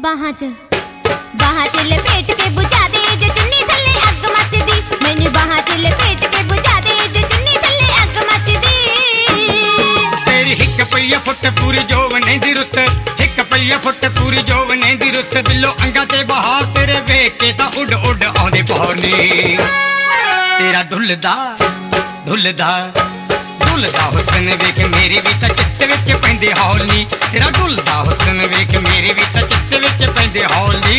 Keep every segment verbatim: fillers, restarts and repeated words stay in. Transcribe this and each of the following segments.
बाहां च बाहां च लपेट के बुझा दे जो चुन्नी थल्ले अग मचदी मैनू बाहां च लपेट के बुझा दे जो चुन्नी थल्ले अग मचदी तेरी हिक पईया फुट पूरी जोवने दी रुत हिक पईया फुट पूरी जोवने दी रुत दिलों अंगा ते बहार तेरे वेख के तां उड उड आउंदे पौने तेरा ढुलदा ढुलदा ढुलदा हुस्न वेख मेरे भी तां चित्त विच पैंदे हौली तेरा ढुलदा हुस्न वेख मेरे भी तां चित्त विच पैंदे हौली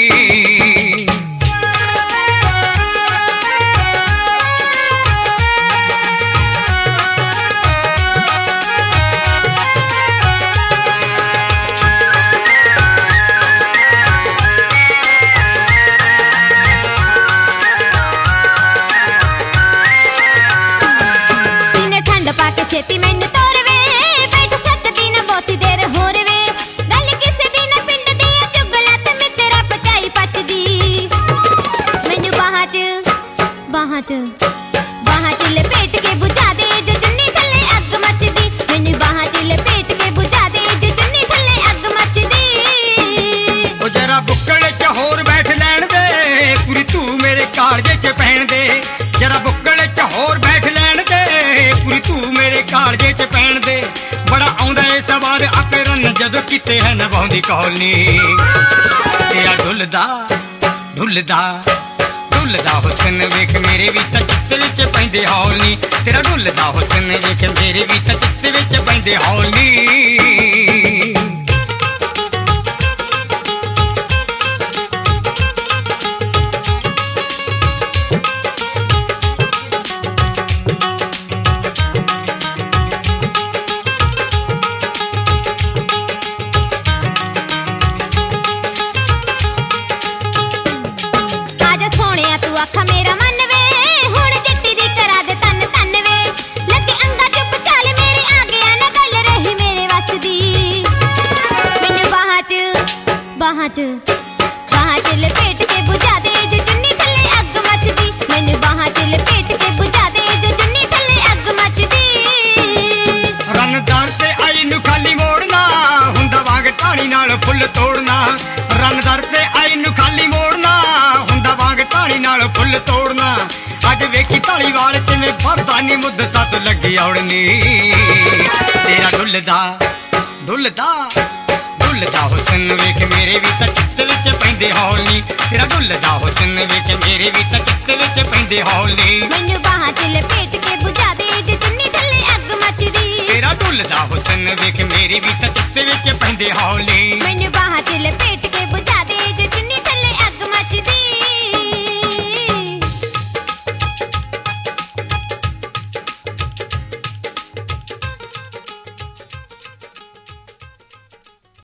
छेती मैनू तोर वे बैठ सकदी ना बहुती देर होर वे गल किसे दी ना पिंड दी चुगला ते मित्रा पचाई पचदी मैनू बाहां च बाहां च बाहां च लपेट के बुझा दे जो चुन्नी थल्ले अग मचदी मैनू बाहां च लपेट के बुझा दे जो चुन्नी थल्ले अग मचदी ओ जरा बुक्कड़े च होर बैठ लैण दे पूरी तू मेरे कालजे च पैण दे जरा बुक्कड़े च होर बैठ लैण दे पूरी तू मेरे कालजे च पैण दे बड़ा आउंदा ए सवार आपे रन जदों किते है नभाउंदी कौलनी तेरा ढुलदा ढुलदा ढुलदा हुस्न वेख मेरे भी तां चित्त विच पैंदे हौली तेरा ढुलदा हुस्न वेख मेरे भी तां चित्त विच पैंदे हौली आखा मेरा मन वे हुण जट्टी दी करा दे तन तन वे लगे अंगा चुप चाल मेरे आ गया ना गल रही मेरे वस दी मैनू बाहां च बाहां च बाहां च लपेट के बुझा दे जो चुन्नी थल्ले अग मचदी मैनू बाहां च लपेट के बुझा दे जो चुन्नी थल्ले अग मचदी रन दर ते आई नू खाली मोड़ना हुंदा वांग टाणी नाल फुੱਲ तोड़ना रन दर ते आई नू खाली मोड़ना टाणी नाल फुੱਲ तोड़ना अज वेखी धालीवाल किवें भरदा नी मुद्दता तो लगी औड़नी तेरा ढुलदा ढुलदा ढुलदा हुस्न वेख मेरे भी तां चित्त विच पैंदे हौली तेरा ढुलदा हुस्न वेख मेरे भी तां चित्त विच पैंदे हौली मैनू बाहां च लपेट के बुझा दे जो चुन्नी थल्ले अग मचदी तेरा ढुलदा हुस्न वेख मेरे भी तां चित्त विच पैंदे हौली मैनू बाहां च लपेट के बुझा